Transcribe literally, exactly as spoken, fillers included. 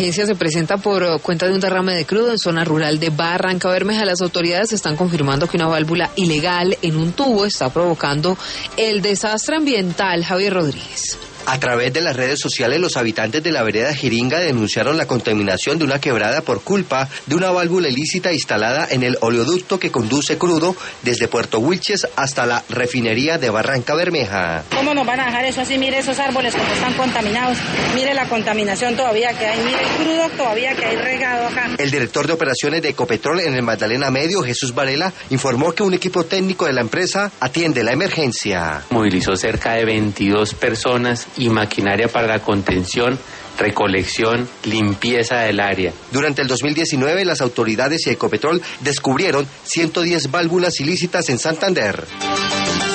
emergencia se presenta por cuenta de un derrame de crudo en zona rural de Barranca Bermeja. Las autoridades están confirmando que una válvula ilegal en un tubo está provocando el desastre ambiental. Javier Rodríguez. A través de las redes sociales, los habitantes de la vereda Jiringa denunciaron la contaminación de una quebrada por culpa de una válvula ilícita instalada en el oleoducto que conduce crudo desde Puerto Wilches hasta la refinería de Barranca Bermeja. ¿Cómo nos van a dejar eso así? Mire esos árboles como están contaminados, mire la contaminación todavía que hay, mire el crudo todavía que hay regado acá. El director de operaciones de Ecopetrol en el Magdalena Medio, Jesús Varela, informó que un equipo técnico de la empresa atiende la emergencia. Movilizó cerca de veintidós personas y maquinaria para la contención, recolección, limpieza del área. Durante el dos mil diecinueve, las autoridades y Ecopetrol descubrieron ciento diez válvulas ilícitas en Santander.